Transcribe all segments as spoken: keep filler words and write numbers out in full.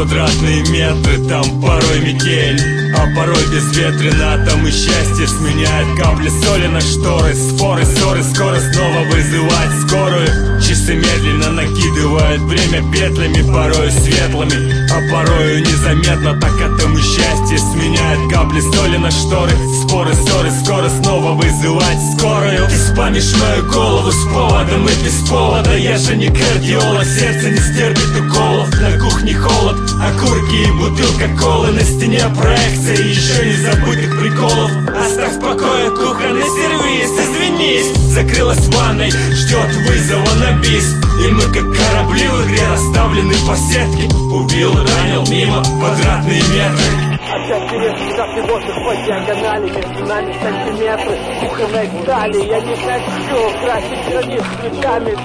квадратные метры, там порой метель, а порой безветренно. Там и счастье сменяет капли соли на шторы, споры, ссоры, скоро снова вызывать скорую. Часы медленно накидывают время петлями, порою светлыми, а порою незаметно. Так это мы счастье сменяет капли соли на шторы, споры, ссоры, скоро снова вызывать скорую. Ты спамишь мою голову с поводом и без повода. Я же не кардиолог, сердце не стерпит уколов. На кухне холод, окурки и бутылка колы. На стене проекция еще не забытых приколов. Оставь в покое кухонный сервис, извинись. Закрылась в ванной, ждет вызова на бис. И мы как корабли в игре расставлены по сетке. Убил, ранил, мимо квадратные метры. Опять тебе шкафный воздух по диагонали, между нами сантиметры кухонной стали. Я не хочу красить гранит цветами.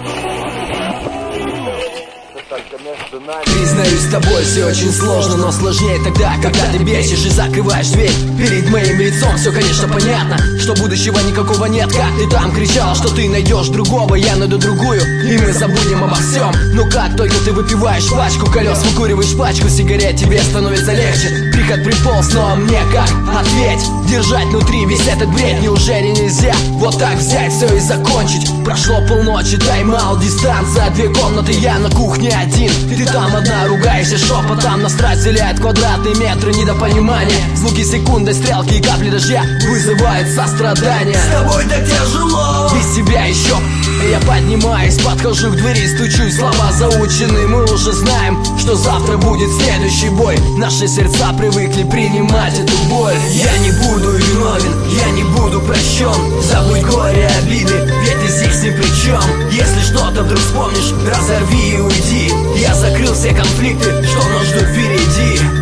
Признаюсь, с тобой все очень сложно, но сложнее тогда, когда ты бесишь и закрываешь дверь перед моим лицом. Все, конечно, понятно, что будущего никакого нет. Как ты там кричал, что ты найдешь другого, я найду другую, и мы забудем обо всем. Но как только ты выпиваешь пачку колес, выкуриваешь пачку сигарет, тебе становится легче. Приход приполз, но мне как? Ответь, держать внутри весь этот бред. Неужели нельзя вот так взять все и закончить? Прошло полночи, тайм-аут, дистанция, две комнаты, я на кухне один. Ты там одна, ругаешься шепотом, настрать вселяет квадратные метры недопонимания. Звуки секунды, стрелки и капли дождя вызывают сострадание. С тобой так тяжело, без тебя еще. Я поднимаюсь, подхожу к двери, стучусь, слова заучены. Мы уже знаем, что завтра будет следующий бой. Наши сердца привыкли принимать эту боль. Я не буду виновен, я не буду прощен. Забудь горе, обиды, ведь ты здесь ни при чем. Если что-то вдруг вспомнишь, разорви и уйди. Я закрыл все конфликты, что нас ждут впереди.